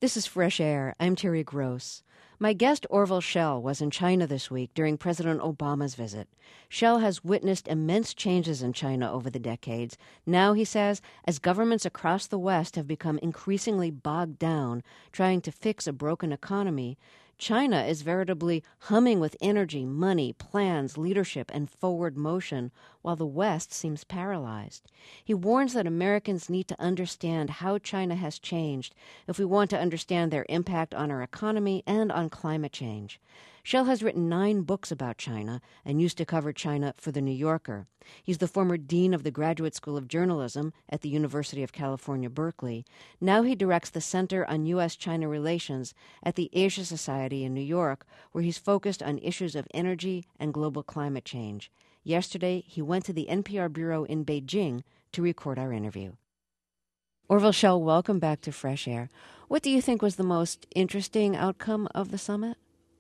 This is Fresh Air. I'm Terry Gross. My guest Orville Schell was in China this week during President Obama's visit. Schell has witnessed immense changes in China over the decades. Now, he says, as governments across the West have become increasingly bogged down trying to fix a broken economy, China is veritably humming with energy, money, plans, leadership, and forward motion, while the West seems paralyzed. He warns that Americans need to understand how China has changed if we want to understand their impact on our economy and on climate change. Schell has written 9 books about China and used to cover China for The New Yorker. He's the former dean of the Graduate School of Journalism at the University of California, Berkeley. Now he directs the Center on U.S.-China Relations at the Asia Society in New York, where he's focused on issues of energy and global climate change. Yesterday, he went to the NPR bureau in Beijing to record our interview. Orville Schell, welcome back to Fresh Air. What do you think was the most interesting outcome of the summit?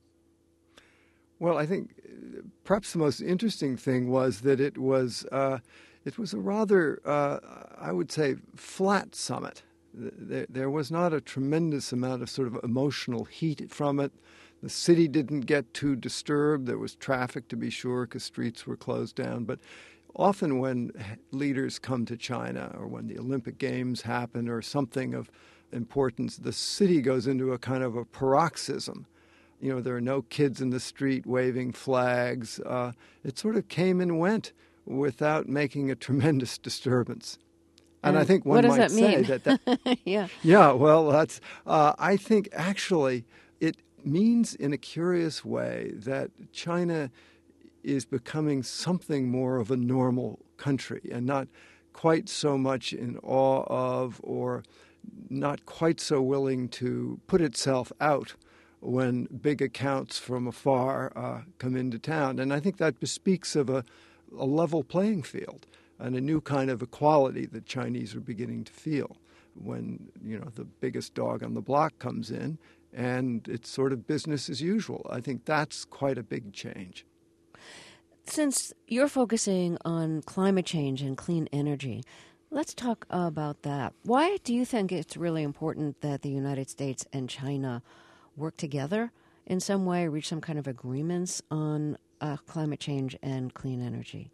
Well, I think perhaps the most interesting thing was that it was a rather, I would say, flat summit. There was not a tremendous amount of sort of emotional heat from it. The city didn't get too disturbed. There was traffic, to be sure, because streets were closed down. But often when leaders come to China or when the Olympic Games happen or something of importance, the city goes into a kind of a paroxysm. You know, there are no kids in the street waving flags. It sort of came and went without making a tremendous disturbance. And I think one might say that yeah, well, that's. I think actually it means in a curious way that China is becoming something more of a normal country and not quite so much in awe of or not quite so willing to put itself out when big accounts from afar come into town. And I think that bespeaks of a level playing field and a new kind of equality that Chinese are beginning to feel when, you know, the biggest dog on the block comes in and it's sort of business as usual. I think that's quite a big change. Since you're focusing on climate change and clean energy, let's talk about that. Why do you think it's really important that the United States and China work together in some way, reach some kind of agreements on climate change and clean energy?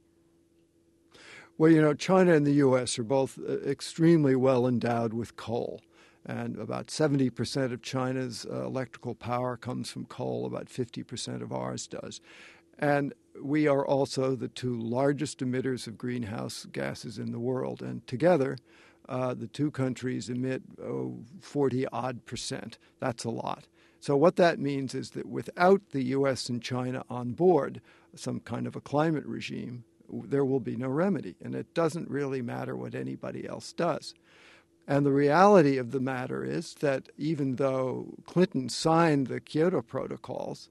Well, you know, China and the U.S. are both extremely well endowed with coal. And about 70% of China's electrical power comes from coal, about 50% of ours does. And we are also the 2 largest emitters of greenhouse gases in the world. And together, the 2 countries emit 40-odd%. That's a lot. So what that means is that without the U.S. and China on board, some kind of a climate regime, there will be no remedy. And it doesn't really matter what anybody else does. And the reality of the matter is that even though Clinton signed the Kyoto Protocols,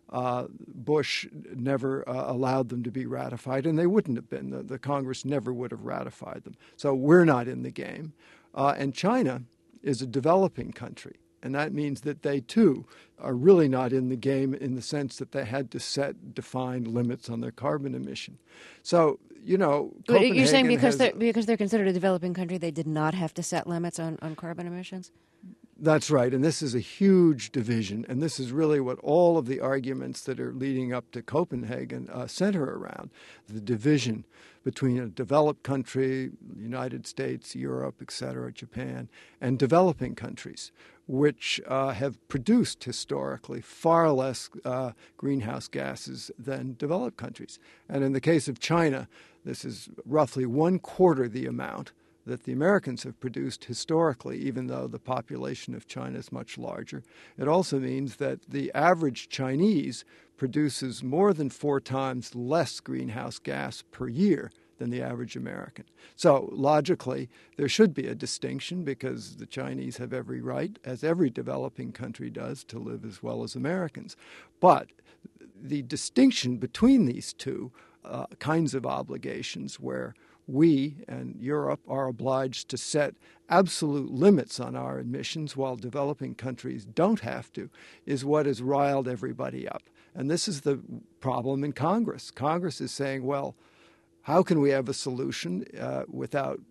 Bush never allowed them to be ratified, and they wouldn't have been. The Congress never would have ratified them. So we're not in the game. And China is a developing country. And that means that they, too, are really not in the game in the sense that they had to set defined limits on their carbon emission. So, you know, Copenhagen you're saying because they're considered a developing country, they did not have to set limits on carbon emissions? That's right. And this is a huge division. And this is really what all of the arguments that are leading up to Copenhagen center around, the division between a developed country, the United States, Europe, et cetera, Japan, and developing countries, which have produced historically far less greenhouse gases than developed countries. And in the case of China, this is roughly 1/4 the amount that the Americans have produced historically, even though the population of China is much larger. It also means that the average Chinese produces more than 4 times less greenhouse gas per year than the average American. So logically, there should be a distinction because the Chinese have every right, as every developing country does, to live as well as Americans. But the distinction between these 2 kinds of obligations where we and Europe are obliged to set absolute limits on our emissions while developing countries don't have to, is what has riled everybody up. And this is the problem in Congress. Congress is saying, well, how can we have a solution without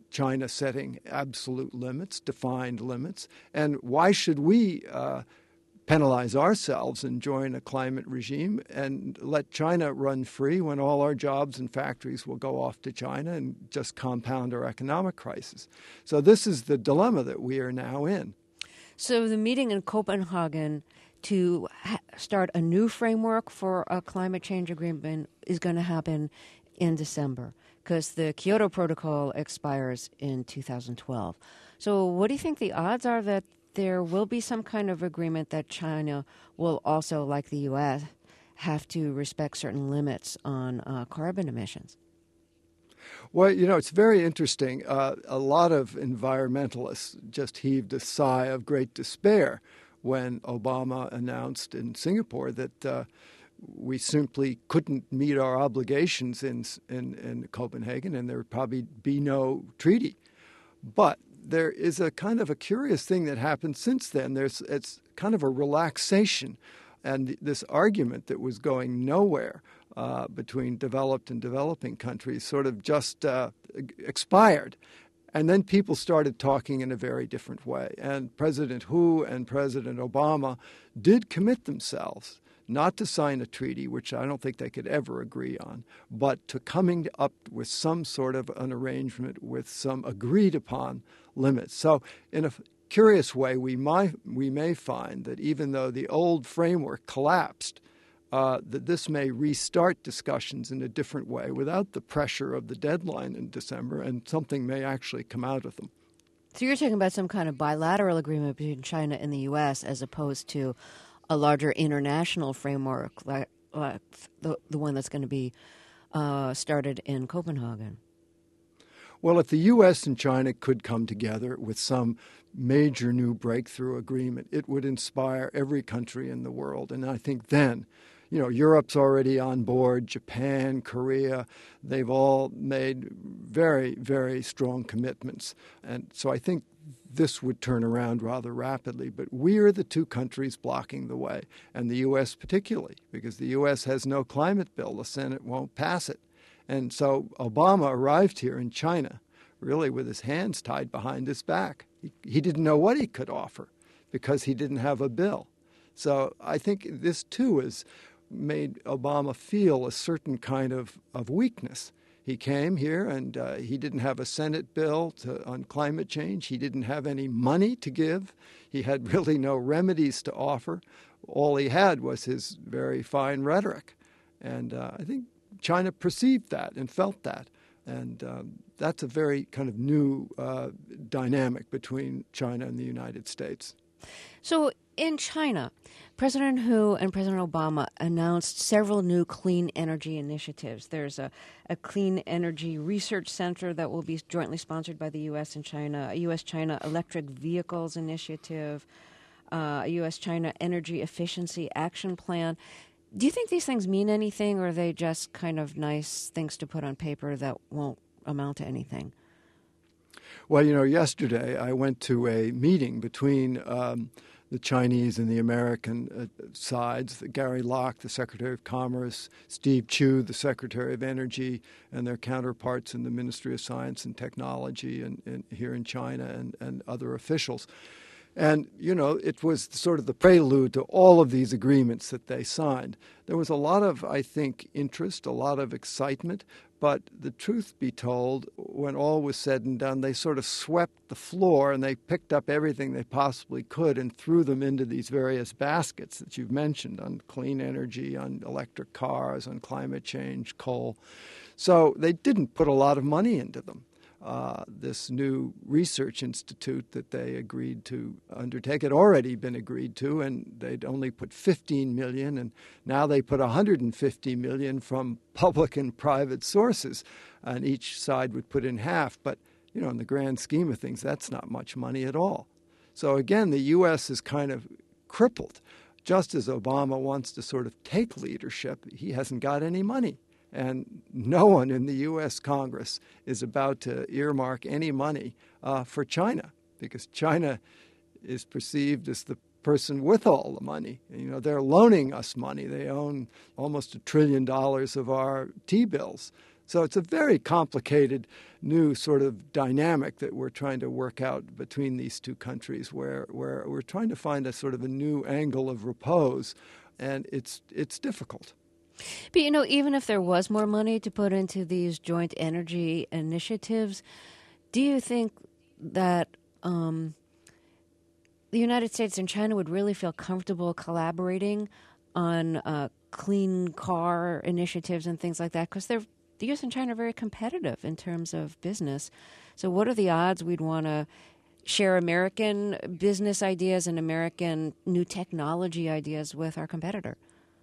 China setting absolute limits, defined limits. And why should we penalize ourselves and join a climate regime and let China run free when all our jobs and factories will go off to China and just compound our economic crisis? So this is the dilemma that we are now in. So the meeting in Copenhagen to start a new framework for a climate change agreement is going to happen in December because the Kyoto Protocol expires in 2012. So what do you think the odds are that there will be some kind of agreement that China will also, like the U.S., have to respect certain limits on carbon emissions? Well, it's very interesting. A lot of environmentalists just heaved a sigh of great despair when Obama announced in Singapore that we simply couldn't meet our obligations in Copenhagen, and there would probably be no treaty. But there is a kind of a curious thing that happened since then. It's kind of a relaxation, and this argument that was going nowhere between developed and developing countries sort of just expired. And then people started talking in a very different way. And President Hu and President Obama did commit themselves not to sign a treaty, which I don't think they could ever agree on, but to coming up with some sort of an arrangement with some agreed upon limits. So in a curious way, we may find that even though the old framework collapsed, that this may restart discussions in a different way without the pressure of the deadline in December, and something may actually come out of them. So you're talking about some kind of bilateral agreement between China and the U.S. as opposed to a larger international framework like the one that's going to be started in Copenhagen. Well, if the U.S. and China could come together with some major new breakthrough agreement, it would inspire every country in the world. And I think then, Europe's already on board, Japan, Korea, they've all made very, very strong commitments. And so I think this would turn around rather rapidly. But we are the two countries blocking the way, and the U.S. particularly, because the U.S. has no climate bill. The Senate won't pass it. And so Obama arrived here in China really with his hands tied behind his back. He didn't know what he could offer because he didn't have a bill. So I think this, too, has made Obama feel a certain kind of weakness. He came here and he didn't have a Senate bill on climate change. He didn't have any money to give. He had really no remedies to offer. All he had was his very fine rhetoric. And I think China perceived that and felt that. And that's a very kind of new dynamic between China and the United States. So in China, President Hu and President Obama announced several new clean energy initiatives. There's a clean energy research center that will be jointly sponsored by the U.S. and China, a U.S.-China electric vehicles initiative, a U.S.-China energy efficiency action plan. Do you think these things mean anything, or are they just kind of nice things to put on paper that won't amount to anything? Well, yesterday I went to a meeting between the Chinese and the American sides, Gary Locke, the Secretary of Commerce, Steve Chu, the Secretary of Energy, and their counterparts in the Ministry of Science and Technology and here in China and other officials. And, it was sort of the prelude to all of these agreements that they signed. There was a lot of, I think, interest, a lot of excitement. But the truth be told, when all was said and done, they sort of swept the floor and they picked up everything they possibly could and threw them into these various baskets that you've mentioned on clean energy, on electric cars, on climate change, coal. So they didn't put a lot of money into them. This new research institute that they agreed to undertake had already been agreed to, and they'd only put $15 million, and now they put $150 million from public and private sources, and each side would put in half. But, in the grand scheme of things, that's not much money at all. So again, the U.S. is kind of crippled. Just as Obama wants to sort of take leadership, he hasn't got any money. And no one in the U.S. Congress is about to earmark any money for China, because China is perceived as the person with all the money. They're loaning us money. They own almost $1 trillion of our T-bills. So it's a very complicated new sort of dynamic that we're trying to work out between these two countries, where we're trying to find a sort of a new angle of repose, and it's difficult. But, even if there was more money to put into these joint energy initiatives, do you think that the United States and China would really feel comfortable collaborating on clean car initiatives and things like that? Because the U.S. and China are very competitive in terms of business. So what are the odds we'd want to share American business ideas and American new technology ideas with our competitor?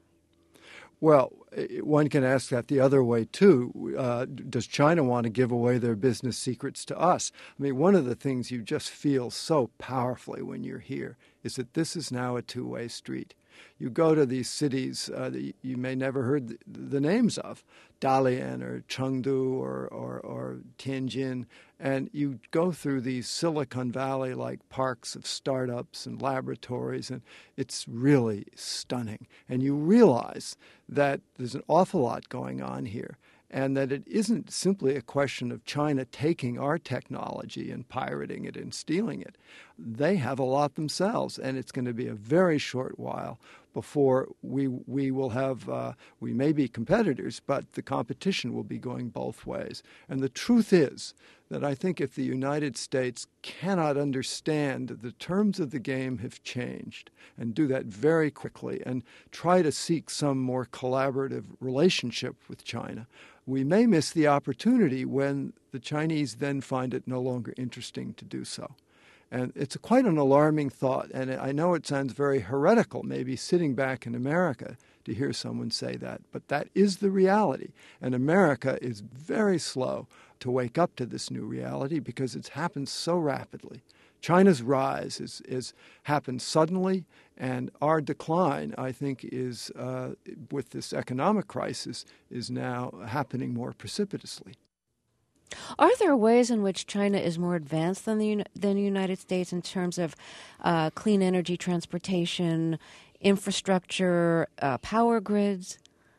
Well, one can ask that the other way, too. Does China want to give away their business secrets to us? I mean, one of the things you just feel so powerfully when you're here is that this is now a two-way street. You go to these cities that you may never heard the names of, Dalian or Chengdu or Tianjin, and you go through these Silicon Valley-like parks of startups and laboratories, and it's really stunning. And you realize that there's an awful lot going on here, and that it isn't simply a question of China taking our technology and pirating it and stealing it. They have a lot themselves, and it's going to be a very short while before we will have, we may be competitors, but the competition will be going both ways. And the truth is that I think if the United States cannot understand that the terms of the game have changed, and do that very quickly, and try to seek some more collaborative relationship with China, we may miss the opportunity when the Chinese then find it no longer interesting to do so. And it's quite an alarming thought, and I know it sounds very heretical, maybe sitting back in America to hear someone say that, but that is the reality. And America is very slow to wake up to this new reality because it's happened so rapidly. China's rise is happened suddenly, and our decline, I think, is with this economic crisis, is now happening more precipitously. Are there ways in which China is more advanced than the United States in terms of clean energy, transportation, infrastructure, power grids?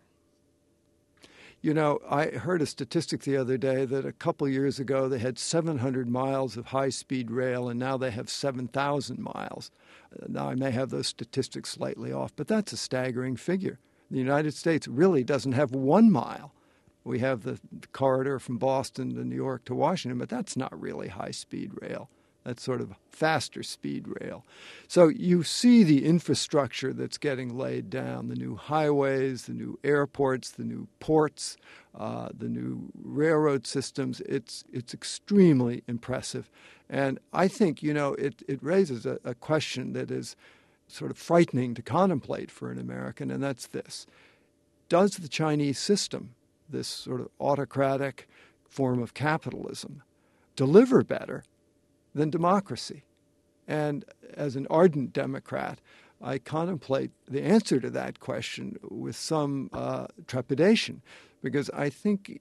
I heard a statistic the other day that a couple years ago they had 700 miles of high-speed rail, and now they have 7,000 miles. Now, I may have those statistics slightly off, but that's a staggering figure. The United States really doesn't have 1 mile. We have the corridor from Boston to New York to Washington, but that's not really high-speed rail. That's sort of faster speed rail. So you see the infrastructure that's getting laid down, the new highways, the new airports, the new ports, the new railroad systems. It's extremely impressive. And I think, it raises a question that is sort of frightening to contemplate for an American, and that's this. Does the Chinese system, this sort of autocratic form of capitalism, deliver better than democracy? And as an ardent Democrat, I contemplate the answer to that question with some trepidation, because I think,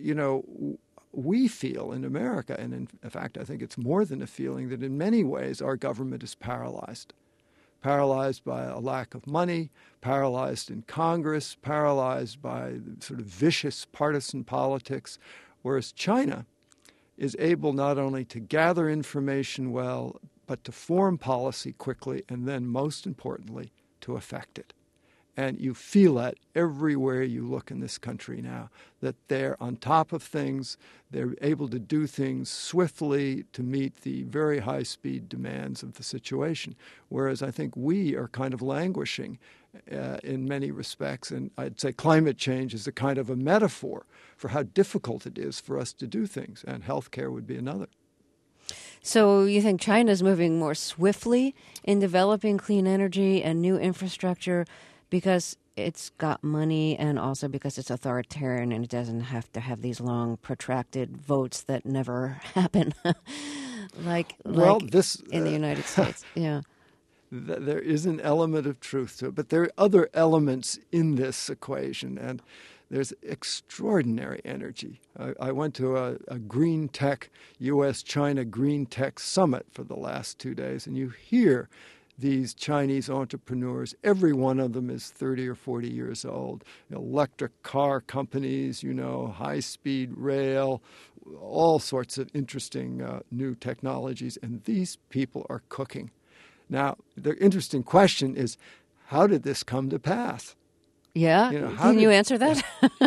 we feel in America, and in fact, I think it's more than a feeling, that in many ways our government is paralyzed by a lack of money, paralyzed in Congress, paralyzed by sort of vicious partisan politics, whereas China is able not only to gather information well, but to form policy quickly, and then, most importantly, to affect it. And you feel that everywhere you look in this country now, that they're on top of things, they're able to do things swiftly to meet the very high-speed demands of the situation, whereas I think we are kind of languishing in many respects, and I'd say climate change is a kind of a metaphor for how difficult it is for us to do things, and healthcare would be another. So you think China's moving more swiftly in developing clean energy and new infrastructure because it's got money, and also because it's authoritarian and it doesn't have to have these long, protracted votes that never happen, like in the United States? Yeah. There is an element of truth to it, but there are other elements in this equation, and there's extraordinary energy. I went to a green tech, U.S.-China green tech summit for the last 2 days, and you hear these Chinese entrepreneurs. Every one of them is 30 or 40 years old. Electric car companies, high-speed rail, all sorts of interesting new technologies, and these people are cooking. Now, the interesting question is, how did this come to pass? Yeah? Can you answer that?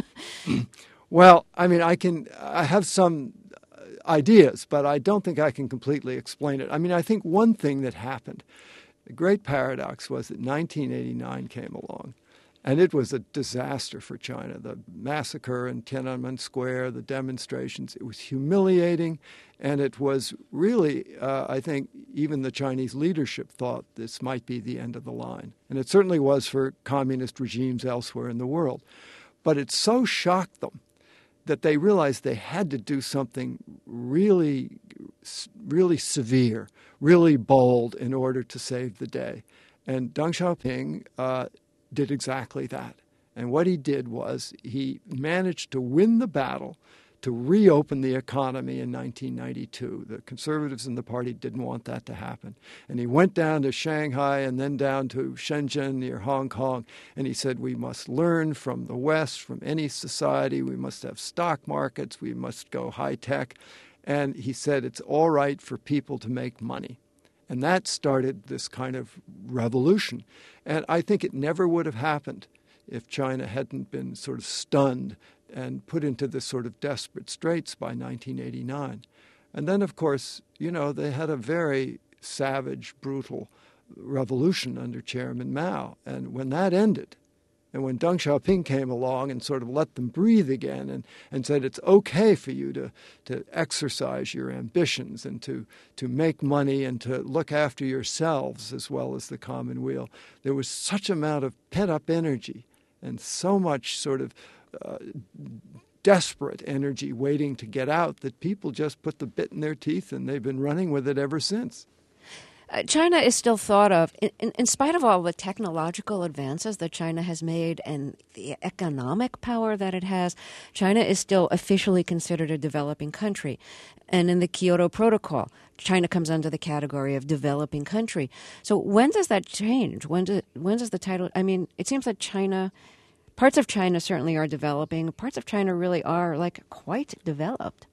Well, I mean, I have some ideas, but I don't think I can completely explain it. I mean, I think one thing that happened, the great paradox, was that 1989 came along, and it was a disaster for China. The massacre in Tiananmen Square, the demonstrations, it was humiliating, and it was really, I think, even the Chinese leadership thought this might be the end of the line. And it certainly was for communist regimes elsewhere in the world. But it so shocked them that they realized they had to do something really, really severe, really bold in order to save the day. And Deng Xiaoping did exactly that. And what he did was he managed to win the battle to reopen the economy in 1992. The conservatives in the party didn't want that to happen. And he went down to Shanghai and then down to Shenzhen near Hong Kong, and he said, we must learn from the West, from any society. We must have stock markets. We must go high tech. And he said it's all right for people to make money. And that started this kind of revolution. And I think it never would have happened if China hadn't been sort of stunned and put into this sort of desperate straits by 1989. And then, of course, they had a very savage, brutal revolution under Chairman Mao. And when that ended, and when Deng Xiaoping came along and sort of let them breathe again and said it's okay for you to exercise your ambitions and to make money and to look after yourselves as well as the common weal, there was such amount of pent-up energy and so much sort of desperate energy waiting to get out that people just put the bit in their teeth, and they've been running with it ever since. China is still thought of, in spite of all the technological advances that China has made and the economic power that it has, China is still officially considered a developing country. And in the Kyoto Protocol, China comes under the category of developing country. So when does that change? When does the title... I mean, it seems that parts of China certainly are developing. Parts of China really are, quite developed.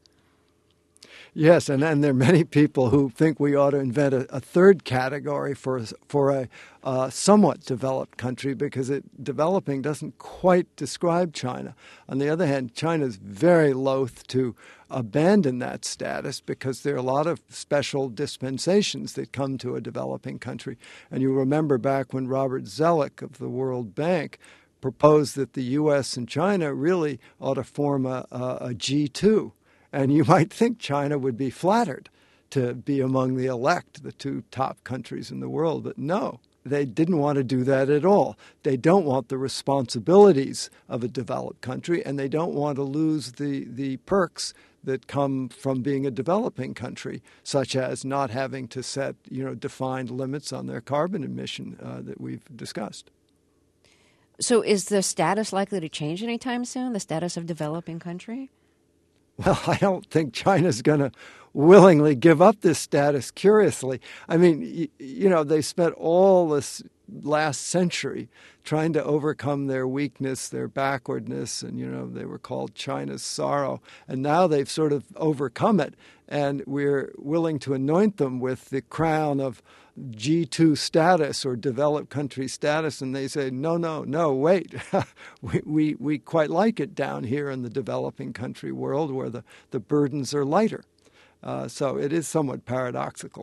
Yes, and there are many people who think we ought to invent a third category for a somewhat developed country, because developing doesn't quite describe China. On the other hand, China is very loath to abandon that status because there are a lot of special dispensations that come to a developing country. And you remember back when Robert Zoellick of the World Bank proposed that the U.S. and China really ought to form a G2. And you might think China would be flattered to be among the elect, the two top countries in the world. But no, they didn't want to do that at all. They don't want the responsibilities of a developed country, and they don't want to lose the perks that come from being a developing country, such as not having to set defined limits on their carbon emission that we've discussed. So is the status likely to change anytime soon, the status of developing country? Well, I don't think China's going to willingly give up this status, curiously. I mean, they spent all this last century trying to overcome their weakness, their backwardness, and, they were called China's sorrow. And now they've sort of overcome it, and we're willing to anoint them with the crown of G2 status or developed country status, and they say, no, wait. we quite like it down here in the developing country world where the burdens are lighter. So it is somewhat paradoxical.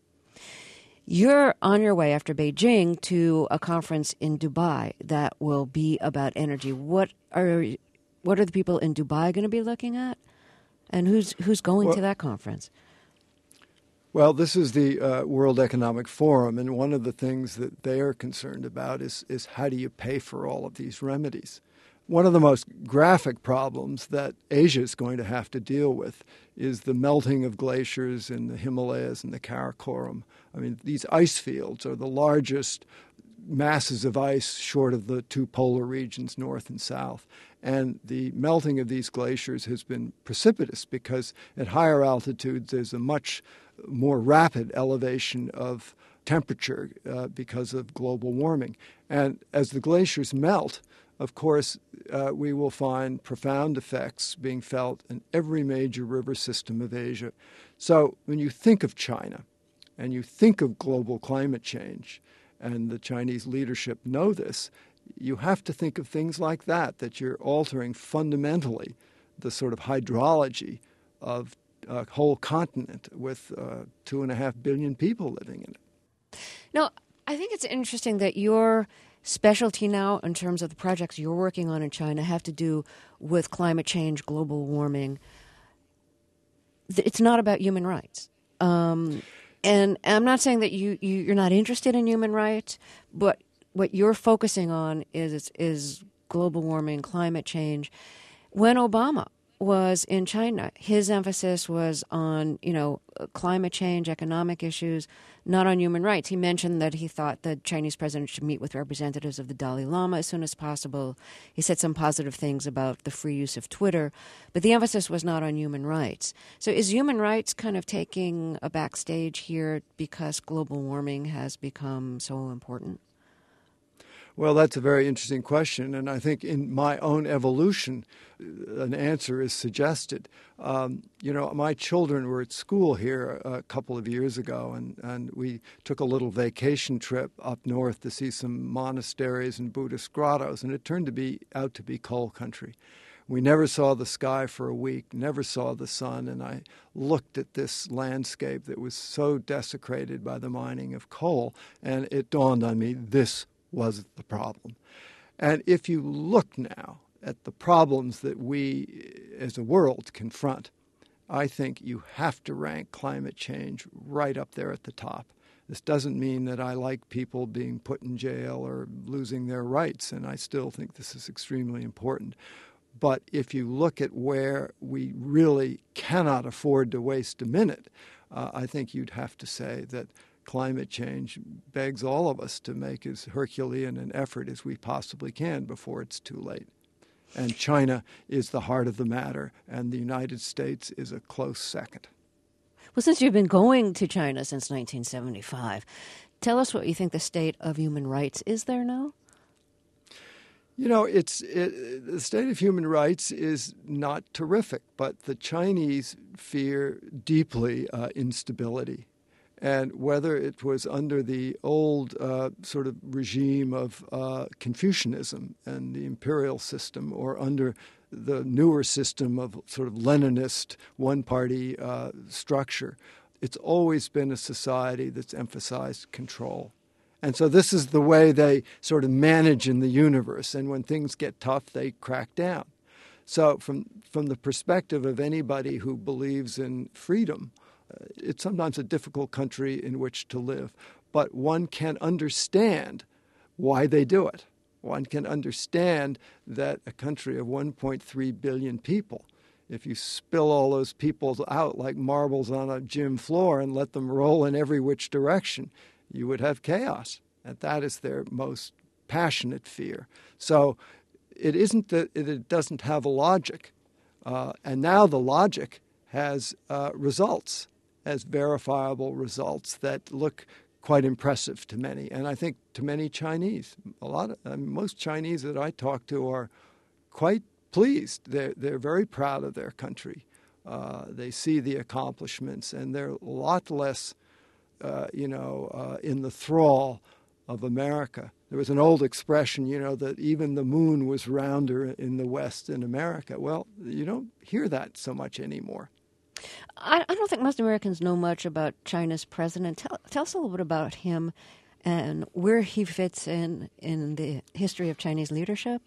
You're on your way after Beijing to a conference in Dubai that will be about energy. What are the people in Dubai going to be looking at? And who's going to that conference? Well, this is the World Economic Forum, and one of the things that they are concerned about is how do you pay for all of these remedies? One of the most graphic problems that Asia is going to have to deal with is the melting of glaciers in the Himalayas and the Karakoram. I mean, these ice fields are the largest masses of ice short of the two polar regions, north and south. And the melting of these glaciers has been precipitous because at higher altitudes there's a much more rapid elevation of temperature because of global warming. And as the glaciers melt, of course, we will find profound effects being felt in every major river system of Asia. So when you think of China and you think of global climate change, and the Chinese leadership know this, you have to think of things like that you're altering fundamentally the sort of hydrology of a whole continent with 2.5 billion people living in it. Now, I think it's interesting that your specialty now in terms of the projects you're working on in China have to do with climate change, global warming. It's not about human rights. And I'm not saying that you're not interested in human rights, but what you're focusing on is global warming, climate change. When Obama was in China, his emphasis was on, climate change, economic issues, not on human rights. He mentioned that he thought the Chinese president should meet with representatives of the Dalai Lama as soon as possible. He said some positive things about the free use of Twitter, but the emphasis was not on human rights. So is human rights kind of taking a backstage here because global warming has become so important? Well, that's a very interesting question, and I think in my own evolution, an answer is suggested. My children were at school here a couple of years ago, and we took a little vacation trip up north to see some monasteries and Buddhist grottos, and it turned out to be coal country. We never saw the sky for a week, never saw the sun, and I looked at this landscape that was so desecrated by the mining of coal, and it dawned on me this was the problem. And if you look now at the problems that we as a world confront, I think you have to rank climate change right up there at the top. This doesn't mean that I like people being put in jail or losing their rights, and I still think this is extremely important. But if you look at where we really cannot afford to waste a minute, I think you'd have to say that climate change begs all of us to make as Herculean an effort as we possibly can before it's too late. And China is the heart of the matter, and the United States is a close second. Well, since you've been going to China since 1975, tell us what you think the state of human rights is there now? The state of human rights is not terrific, but the Chinese fear deeply instability. And whether it was under the old sort of regime of Confucianism and the imperial system, or under the newer system of sort of Leninist one-party structure, it's always been a society that's emphasized control. And so this is the way they sort of manage in the universe. And when things get tough, they crack down. So from the perspective of anybody who believes in freedom, it's sometimes a difficult country in which to live, but one can understand why they do it. One can understand that a country of 1.3 billion people, if you spill all those people out like marbles on a gym floor and let them roll in every which direction, you would have chaos. And that is their most passionate fear. So it isn't that it doesn't have a logic. And now the logic has results, as verifiable results that look quite impressive to many. And I think to many Chinese, most Chinese that I talk to are quite pleased. They're very proud of their country. They see the accomplishments, and they're a lot less, in the thrall of America. There was an old expression, that even the moon was rounder in the West than America. Well, you don't hear that so much anymore. I don't think most Americans know much about China's president. Tell us a little bit about him and where he fits in the history of Chinese leadership.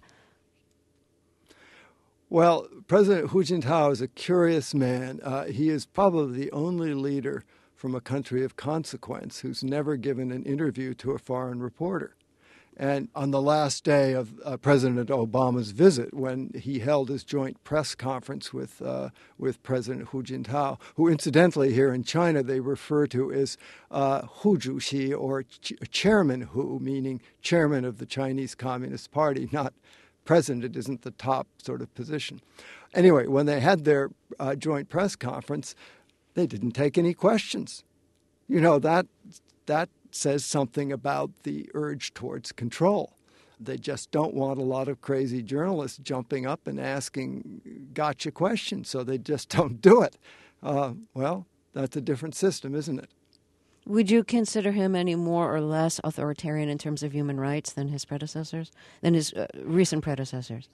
Well, President Hu Jintao is a curious man. He is probably the only leader from a country of consequence who's never given an interview to a foreign reporter. And on the last day of President Obama's visit, when he held his joint press conference with President Hu Jintao, who incidentally here in China they refer to as Hu Zhuxi, or Chairman Hu, meaning chairman of the Chinese Communist Party, not president isn't the top sort of position. Anyway, when they had their joint press conference, they didn't take any questions. That says something about the urge towards control. They just don't want a lot of crazy journalists jumping up and asking gotcha questions, so they just don't do it. Well, that's a different system, isn't it? Would you consider him any more or less authoritarian in terms of human rights than his predecessors, than his recent predecessors?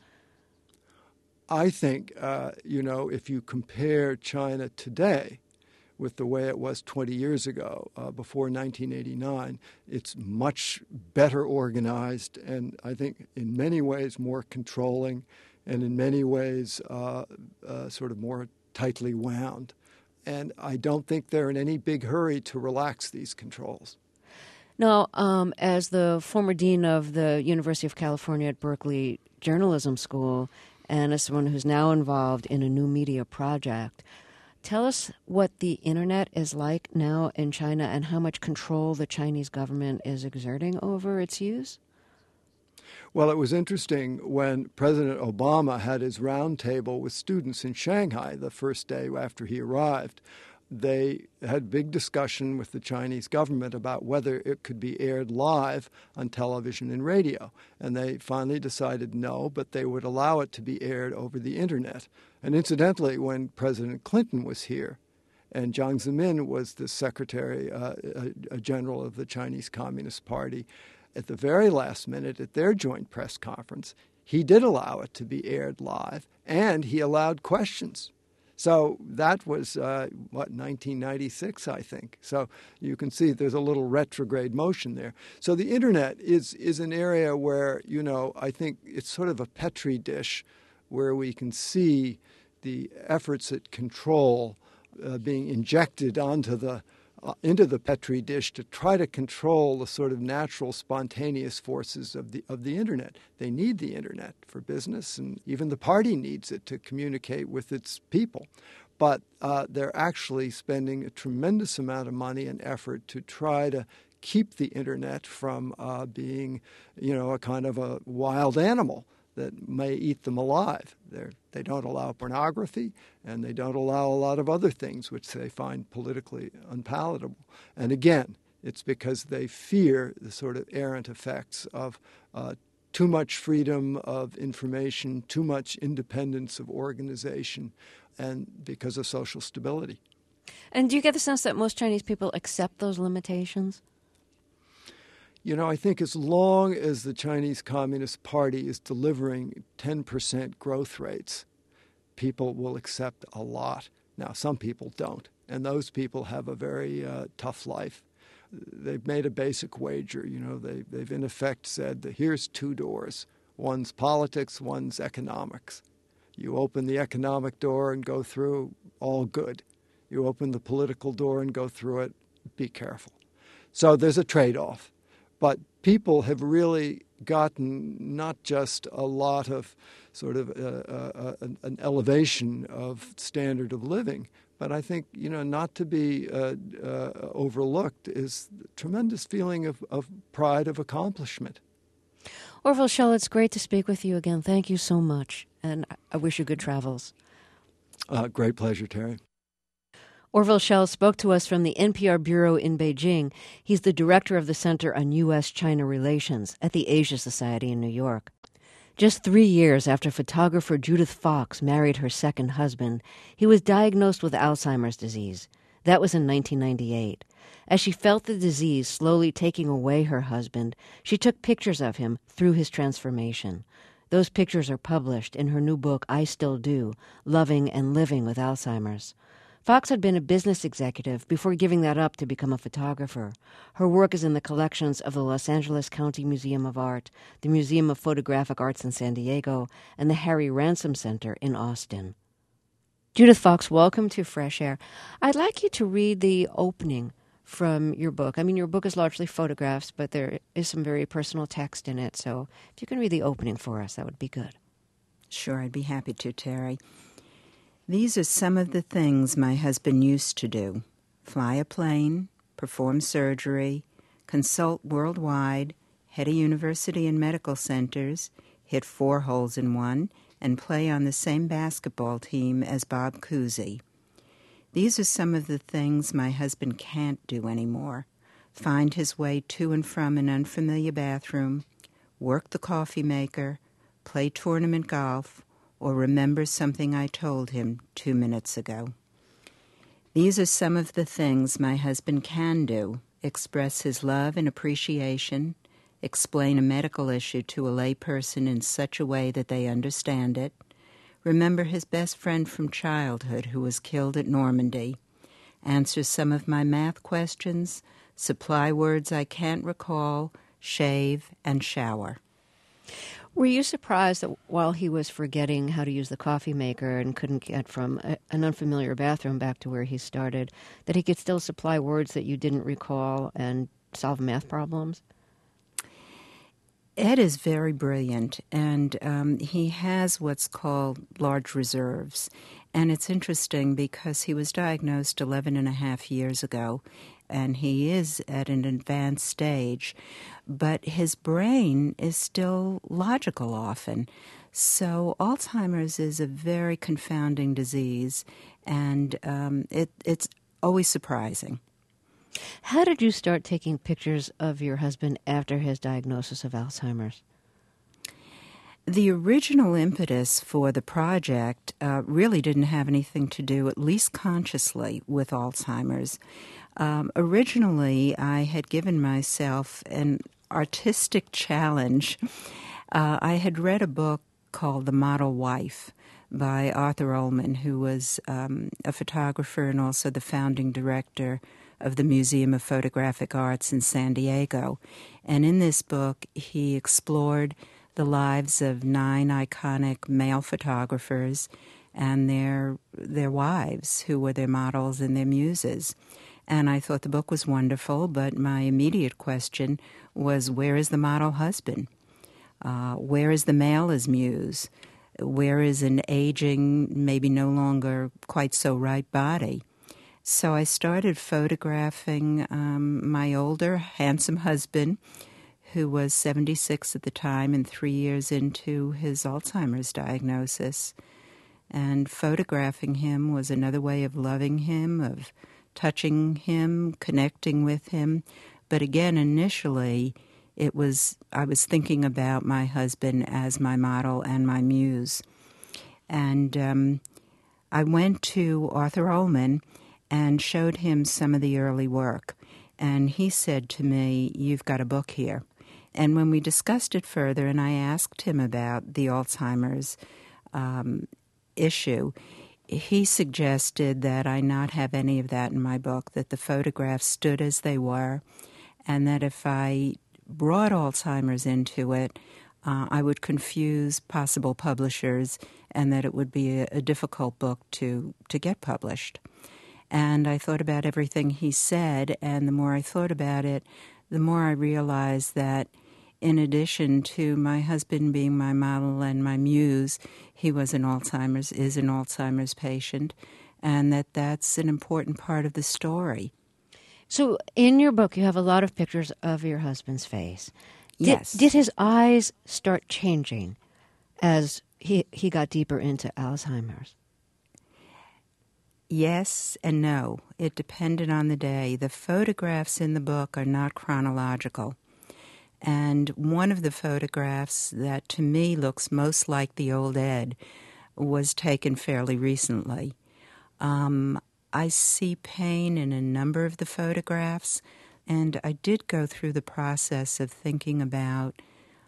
I think, if you compare China today with the way it was 20 years ago, before 1989, it's much better organized and I think in many ways more controlling and in many ways sort of more tightly wound. And I don't think they're in any big hurry to relax these controls. Now, as the former dean of the University of California at Berkeley Journalism School, and as someone who's now involved in a new media project, tell us what the Internet is like now in China and how much control the Chinese government is exerting over its use. Well, it was interesting when President Obama had his roundtable with students in Shanghai the first day after he arrived. They had big discussion with the Chinese government about whether it could be aired live on television and radio. And they finally decided no, but they would allow it to be aired over the Internet. And incidentally, when President Clinton was here, and Jiang Zemin was the Secretary General of the Chinese Communist Party, at the very last minute at their joint press conference, he did allow it to be aired live, and he allowed questions. So that was, 1996, I think. So you can see there's a little retrograde motion there. So the Internet is an area where, I think it's sort of a Petri dish where we can see the efforts at control being injected into the Petri dish to try to control the sort of natural, spontaneous forces of the Internet. They need the Internet for business, and even the party needs it to communicate with its people. But they're actually spending a tremendous amount of money and effort to try to keep the Internet from being, a kind of a wild animal that may eat them alive. They don't allow pornography, and they don't allow a lot of other things which they find politically unpalatable. And again, it's because they fear the sort of errant effects of too much freedom of information, too much independence of organization, and because of social stability. And do you get the sense that most Chinese people accept those limitations? I think as long as the Chinese Communist Party is delivering 10% growth rates, people will accept a lot. Now, some people don't, and those people have a very tough life. They've made a basic wager. They've in effect said that here's two doors. One's politics, one's economics. You open the economic door and go through, all good. You open the political door and go through it, be careful. So there's a trade-off. But people have really gotten not just a lot of sort of an elevation of standard of living, but I think, not to be overlooked is the tremendous feeling of pride of accomplishment. Orville Schell, it's great to speak with you again. Thank you so much, and I wish you good travels. Great pleasure, Terry. Orville Schell spoke to us from the NPR Bureau in Beijing. He's the director of the Center on U.S.-China Relations at the Asia Society in New York. Just 3 years after photographer Judith Fox married her second husband, he was diagnosed with Alzheimer's disease. That was in 1998. As she felt the disease slowly taking away her husband, she took pictures of him through his transformation. Those pictures are published in her new book, I Still Do, Loving and Living with Alzheimer's. Fox had been a business executive before giving that up to become a photographer. Her work is in the collections of the Los Angeles County Museum of Art, the Museum of Photographic Arts in San Diego, and the Harry Ransom Center in Austin. Judith Fox, welcome to Fresh Air. I'd like you to read the opening from your book. I mean, your book is largely photographs, but there is some very personal text in it. So if you can read the opening for us, that would be good. Sure, I'd be happy to, Terry. These are some of the things my husband used to do: fly a plane, perform surgery, consult worldwide, head a university and medical centers, hit 4 holes in one, and play on the same basketball team as Bob Cousy. These are some of the things my husband can't do anymore: find his way to and from an unfamiliar bathroom, work the coffee maker, play tournament golf, or remember something I told him 2 minutes ago. These are some of the things my husband can do: express his love and appreciation, explain a medical issue to a layperson in such a way that they understand it, remember his best friend from childhood who was killed at Normandy, answer some of my math questions, supply words I can't recall, shave, and shower. Were you surprised that while he was forgetting how to use the coffee maker and couldn't get from an unfamiliar bathroom back to where he started, that he could still supply words that you didn't recall and solve math problems? Ed is very brilliant, and he has what's called large reserves. And it's interesting because he was diagnosed 11 and a half years ago, and he is at an advanced stage, but his brain is still logical often. So Alzheimer's is a very confounding disease, and it's always surprising. How did you start taking pictures of your husband after his diagnosis of Alzheimer's? The original impetus for the project really didn't have anything to do, at least consciously, with Alzheimer's. Originally, I had given myself an artistic challenge. I had read a book called The Model Wife by Arthur Ullman, who was a photographer and also the founding director of the Museum of Photographic Arts in San Diego. And in this book, he explored the lives of 9 iconic male photographers and their wives, who were their models and their muses. And I thought the book was wonderful, but my immediate question was, where is the model husband? Where is the male as muse? Where is an aging, maybe no longer quite so right body? So I started photographing my older, handsome husband, who was 76 at the time and 3 years into his Alzheimer's diagnosis. And photographing him was another way of loving him, of touching him, connecting with him. But again, initially, I was thinking about my husband as my model and my muse. And I went to Arthur Ullman and showed him some of the early work. And he said to me, "You've got a book here." And when we discussed it further and I asked him about the Alzheimer's issue, he suggested that I not have any of that in my book, that the photographs stood as they were, and that if I brought Alzheimer's into it, I would confuse possible publishers and that it would be a difficult book to get published. And I thought about everything he said, and the more I thought about it, the more I realized that in addition to my husband being my model and my muse, he is an Alzheimer's patient, and that's an important part of the story. So in your book, you have a lot of pictures of your husband's face. Yes. Did his eyes start changing as he got deeper into Alzheimer's? Yes and no. It depended on the day. The photographs in the book are not chronological. And one of the photographs that to me looks most like the old Ed was taken fairly recently. I see pain in a number of the photographs, and I did go through the process of thinking about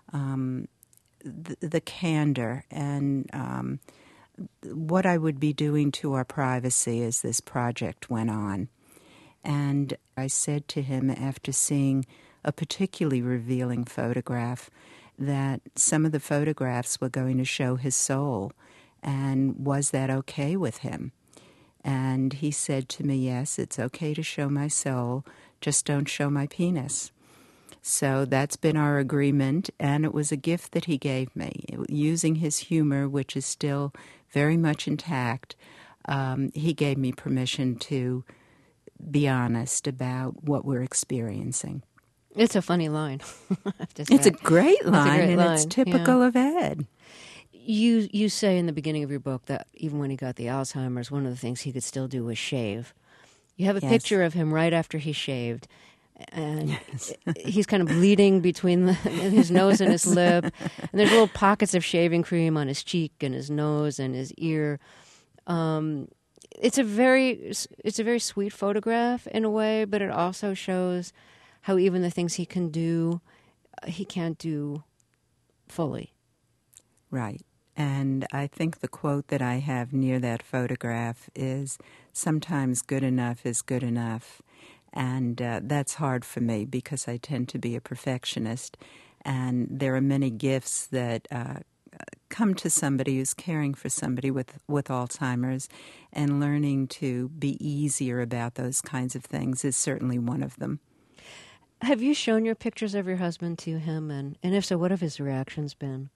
the candor and what I would be doing to our privacy as this project went on. And I said to him, after seeing a particularly revealing photograph, that some of the photographs were going to show his soul, and was that okay with him? And he said to me, "Yes, it's okay to show my soul, just don't show my penis." So that's been our agreement, and it was a gift that he gave me. Using his humor, which is still very much intact, he gave me permission to be honest about what we're experiencing. It's a funny line. I have to say. It's a great line, and line. it's typical of Ed. You say in the beginning of your book that even when he got the Alzheimer's, one of the things he could still do was shave. You have a Yes. picture of him right after he shaved, and Yes. he's kind of bleeding between his nose and his lip, and there's little pockets of shaving cream on his cheek and his nose and his ear. It's a very sweet photograph in a way, but it also shows how even the things he can do, he can't do fully. Right. And I think the quote that I have near that photograph is, sometimes good enough is good enough. And that's hard for me because I tend to be a perfectionist. And there are many gifts that come to somebody who's caring for somebody with Alzheimer's, and learning to be easier about those kinds of things is certainly one of them. Have you shown your pictures of your husband to him? And if so, what have his reactions been?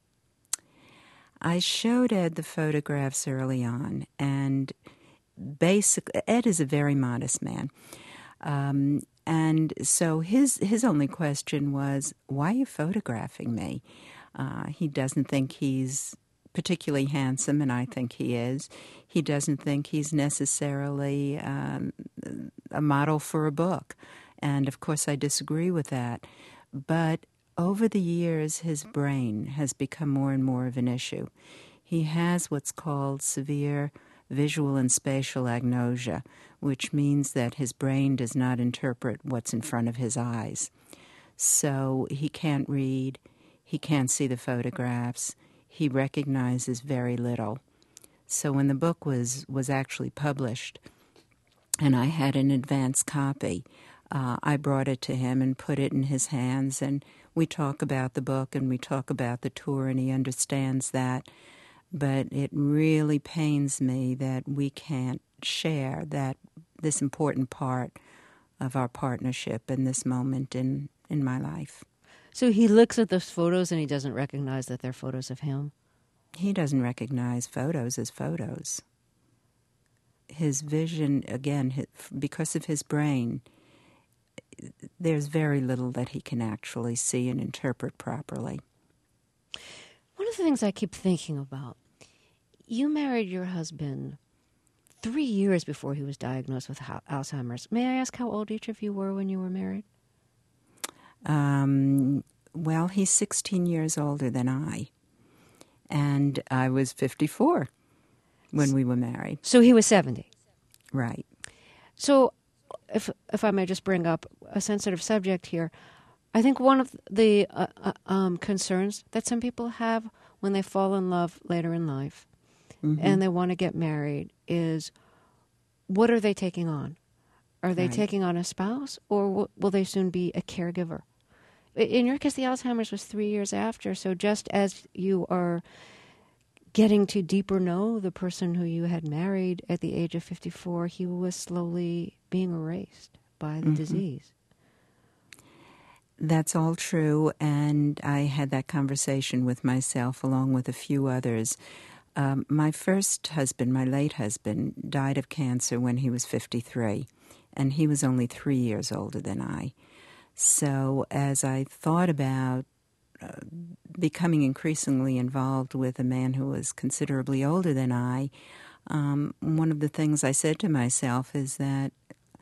I showed Ed the photographs early on, and basically, Ed is a very modest man. And so his only question was, why are you photographing me? He doesn't think he's particularly handsome, and I think he is. He doesn't think he's necessarily a model for a book. And, of course, I disagree with that. But over the years, his brain has become more and more of an issue. He has what's called severe visual and spatial agnosia, which means that his brain does not interpret what's in front of his eyes. So he can't read, he can't see the photographs, he recognizes very little. So when the book was actually published, and I had an advance copy, I brought it to him and put it in his hands, and we talk about the book and we talk about the tour, and he understands that. But it really pains me that we can't share this important part of our partnership in this moment in my life. So he looks at those photos and he doesn't recognize that they're photos of him? He doesn't recognize photos as photos. His vision, again, because of his brain, there's very little that he can actually see and interpret properly. One of the things I keep thinking about, you married your husband 3 years before he was diagnosed with Alzheimer's. May I ask how old each of you were when you were married? Well, he's 16 years older than I, and I was 54 when we were married. So he was 70. Right. So if I may just bring up a sensitive subject here, I think one of the concerns that some people have when they fall in love later in life and they want to get married is, what are they taking on? Are they taking on a spouse, or will they soon be a caregiver? In your case, the Alzheimer's was 3 years after, so just as you are getting to deeper know the person who you had married at the age of 54, he was slowly being erased by the disease. That's all true, and I had that conversation with myself along with a few others. My first husband, my late husband, died of cancer when he was 53, and he was only 3 years older than I. So as I thought about becoming increasingly involved with a man who was considerably older than I, one of the things I said to myself is that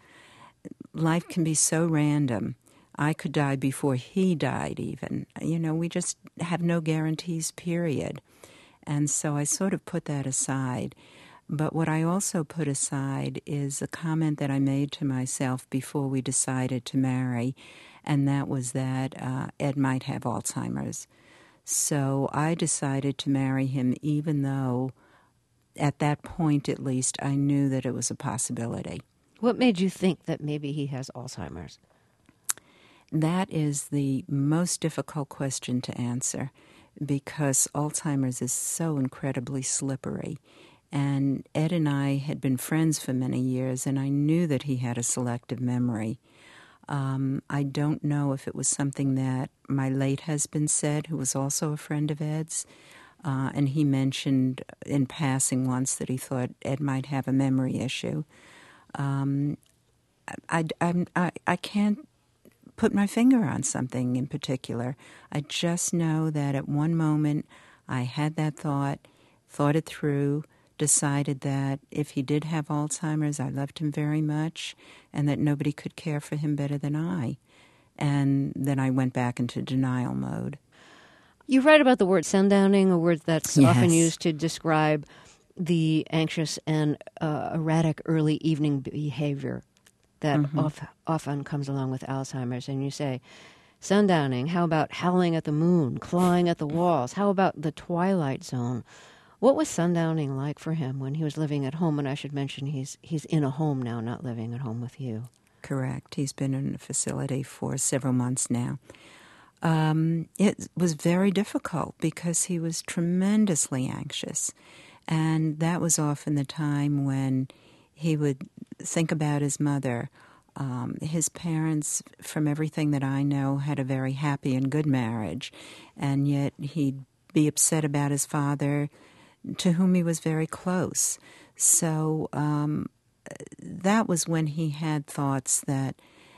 life can be so random. I could die before he died even. You know, we just have no guarantees, period. And so I sort of put that aside. But what I also put aside is a comment that I made to myself before we decided to marry, and that was that Ed might have Alzheimer's. So I decided to marry him even though, at that point at least, I knew that it was a possibility. What made you think that maybe he has Alzheimer's? That is the most difficult question to answer because Alzheimer's is so incredibly slippery. And Ed and I had been friends for many years, and I knew that he had a selective memory. I don't know if it was something that my late husband said, who was also a friend of Ed's, and he mentioned in passing once that he thought Ed might have a memory issue. I can't put my finger on something in particular. I just know that at one moment I had that thought it through, decided that if he did have Alzheimer's, I loved him very much and that nobody could care for him better than I. And then I went back into denial mode. You write about the word sundowning, a word that's Yes. often used to describe the anxious and erratic early evening behavior that often comes along with Alzheimer's. And you say, sundowning, how about howling at the moon, clawing at the walls? How about the twilight zone? What was sundowning like for him when he was living at home? And I should mention he's in a home now, not living at home with you. Correct. He's been in a facility for several months now. It was very difficult because he was tremendously anxious. And that was often the time when he would think about his mother. His parents, from everything that I know, had a very happy and good marriage. And yet he'd be upset about his father, to whom he was very close. So that was when he had thoughts that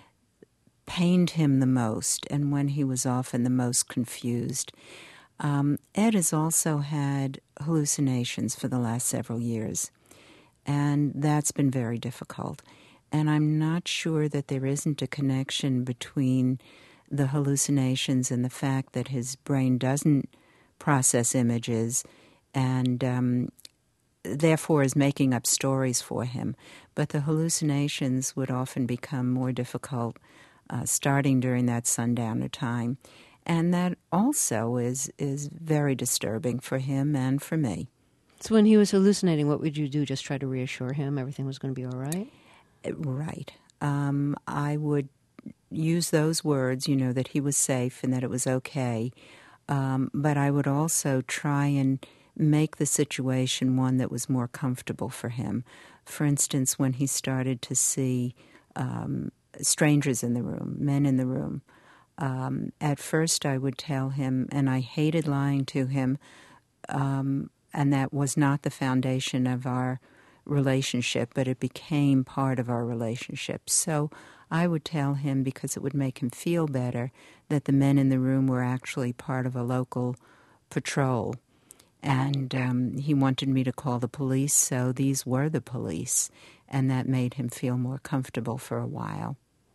pained him the most and when he was often the most confused. Ed has also had hallucinations for the last several years, and that's been very difficult. And I'm not sure that there isn't a connection between the hallucinations and the fact that his brain doesn't process images and therefore is making up stories for him. But the hallucinations would often become more difficult starting during that sundowner time. And that also is very disturbing for him and for me. So when he was hallucinating, what would you do? Just try to reassure him everything was going to be all right? Right. I would use those words, that he was safe and that it was okay. But I would also try and make the situation one that was more comfortable for him. For instance, when he started to see strangers in the room, men in the room, at first I would tell him, and I hated lying to him, and that was not the foundation of our relationship, but it became part of our relationship. So I would tell him, because it would make him feel better, that the men in the room were actually part of a local patrol. And he wanted me to call the police, so these were the police, and that made him feel more comfortable for a while.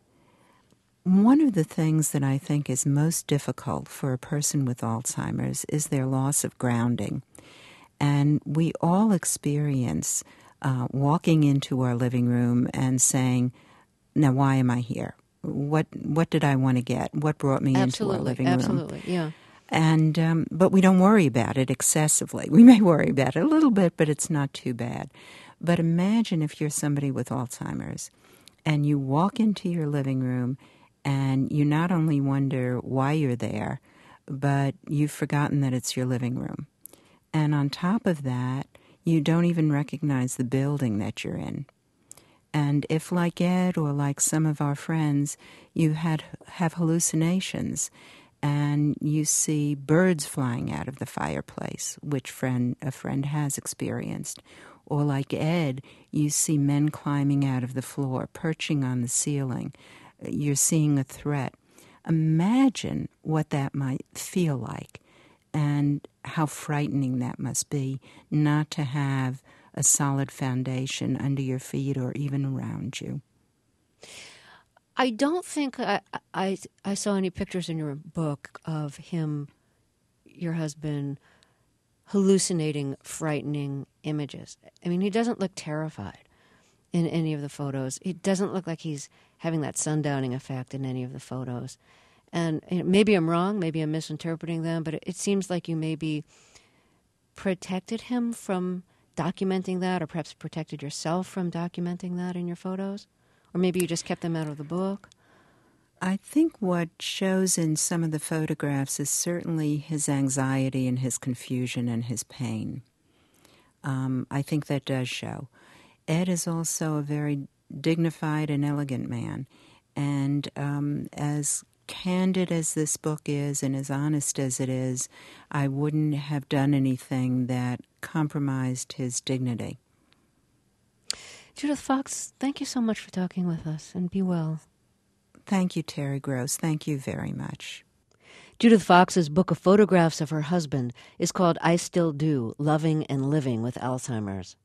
One of the things that I think is most difficult for a person with Alzheimer's is their loss of grounding. And we all experience walking into our living room and saying, now, why am I here? What did I want to get? What brought me into our living room? Absolutely, yeah. And but we don't worry about it excessively. We may worry about it a little bit, but it's not too bad. But imagine if you're somebody with Alzheimer's and you walk into your living room and you not only wonder why you're there, but you've forgotten that it's your living room. And on top of that, you don't even recognize the building that you're in. And if, like Ed or like some of our friends, you have hallucinations and you see birds flying out of the fireplace, which a friend has experienced, or like Ed, you see men climbing out of the floor, perching on the ceiling, you're seeing a threat. Imagine what that might feel like and how frightening that must be not to have a solid foundation under your feet or even around you. I don't think I saw any pictures in your book of him, your husband, hallucinating frightening images. I mean, he doesn't look terrified in any of the photos. It doesn't look like he's having that sundowning effect in any of the photos. And maybe I'm wrong, maybe I'm misinterpreting them, but it seems like you maybe protected him from documenting that, or perhaps protected yourself from documenting that in your photos? Or maybe you just kept them out of the book? I think what shows in some of the photographs is certainly his anxiety and his confusion and his pain. I think that does show. Ed is also a very dignified and elegant man, and as candid as this book is and as honest as it is, I wouldn't have done anything that compromised his dignity. Judith Fox, thank you so much for talking with us, and be well. Thank you, Terry Gross. Thank you very much. Judith Fox's book of photographs of her husband is called I Still Do, Loving and Living with Alzheimer's.